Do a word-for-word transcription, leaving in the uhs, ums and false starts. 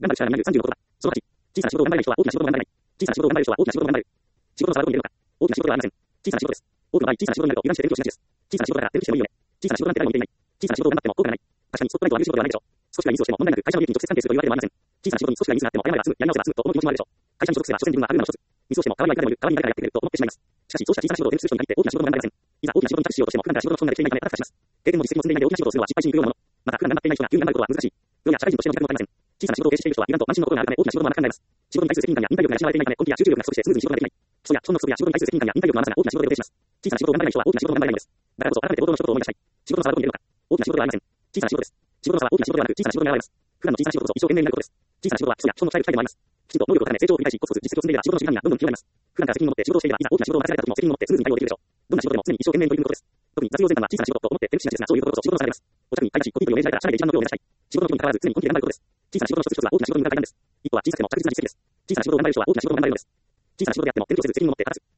頑張る力になるさんじゅうの言葉。そのはち、小さな仕事を頑張れない人は大きな仕事を頑張れない。小さな仕事を頑張れる人は大きな仕事を頑張れる。仕事の差はどこに出るのか。大きな仕事ではありません。小さな仕事です。多くの場合、小さな仕事になると油断して勉強しがちです。小さな仕事だから勉強してもいいよね。小さな仕事なんて誰も見ていない。小さな仕事を頑張っても効果がない。確かにスポットライトは見る仕事ではないでしょう。少しがミスをしても問題なく会社の利益に直接関係するというわけではありません。小さな仕事に少しがミスがあっても謝ればすぐ、やり直せばすぐと思う気持ちもあるでしょう。会社に所属すれば所詮自分はあるなの一つ。ミスをしても代わりはいかでもいる、代わりに誰かがやってくれると思ってしまいます。しかし、そうした小さな仕事を全部する人に限って大きな仕事も頑張れません。いざ大きな仕事に着手しようとしても普段から仕事の基礎ができていないため叩きします。経験も実績も積んでいないで大きな仕事をするのは失敗しにくいようなもの。また普段頑張っていない人が急に頑張ることは難しい。プロや社会人としての資格もありません。小さな仕事を軽視している人は油断と慢心のことがあるため大きな仕事も甘く考えます。仕事に対する責任感や忍耐力が養われていないため根気や集中力が不足してスムーズに仕事ができない。基礎や基礎の不足や仕事に対する責任感や忍耐力の甘さが大きな仕事を予定します。小さな仕事を頑張れない人は大きな仕事を頑張れないのです。だからこそ改めて冒頭の一言を思い出したい。仕事の差はどこに出るのか。大きな仕事ではありません。小さな仕事です。仕事の差は大きな仕事ではなく小さな仕事に現れます。普段の小さな仕事こそ一生懸命になることです。小さな仕事は基礎や基礎の鍛える機会でもあります。きちんと能力を高め成長を繰り返しコツコツ実績を積んでいれば仕事の時間がどんどん広がります。普段から責任を持って仕事をしていればいざ大きな仕事を任せられた時も責任を持ってスムーズに対応できるでしょう。どんな仕事でも常に一生懸命に取り組むことです。特に雑用前半は小さな仕事と思って手抜きしがちですがそういうことこそ仕事の差が出ます。お茶に会社しコピーという命題から社内で一番の量を目指したい。仕事の規模に関わらず常に根気で頑張ることです。小さな仕事の一つ一つは大きな仕事に向かう階段です。一歩は小さくても確実な実績です。小さな仕事を頑張れる人は大きな仕事を頑張れるのです。小さな仕事であっても手抜きをせず責任を持って果たす。